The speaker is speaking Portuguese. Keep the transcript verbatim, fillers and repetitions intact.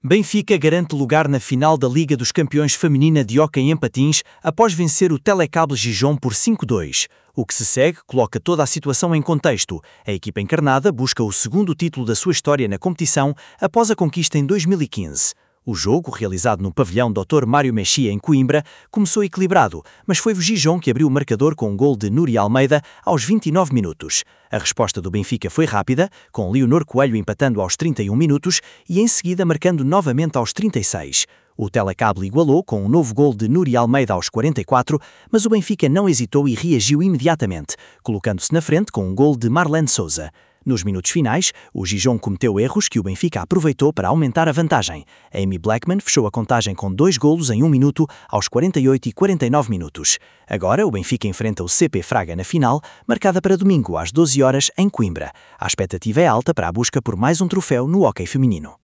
Benfica garante lugar na final da Liga dos Campeões Feminina de Hóquei em Patins após vencer o Telecable Gijón por cinco a dois. O que se segue coloca toda a situação em contexto. A equipa encarnada busca o segundo título da sua história na competição após a conquista em dois mil e quinze. O jogo, realizado no pavilhão doutor Mário Mexia em Coimbra, começou equilibrado, mas foi o Gijón que abriu o marcador com um gol de Núria Almeida aos vinte e nove minutos. A resposta do Benfica foi rápida, com Leonor Coelho empatando aos trinta e um minutos e em seguida marcando novamente aos trinta e seis. O Telecable igualou com um novo gol de Núria Almeida aos quarenta e quatro, mas o Benfica não hesitou e reagiu imediatamente, colocando-se na frente com um gol de Marlene Souza. Nos minutos finais, o Gijón cometeu erros que o Benfica aproveitou para aumentar a vantagem. Amy Blackman fechou a contagem com dois golos em um minuto, aos quarenta e oito e quarenta e nove minutos. Agora, o Benfica enfrenta o C P Fraga na final, marcada para domingo às doze horas em Coimbra. A expectativa é alta para a busca por mais um troféu no hóquei feminino.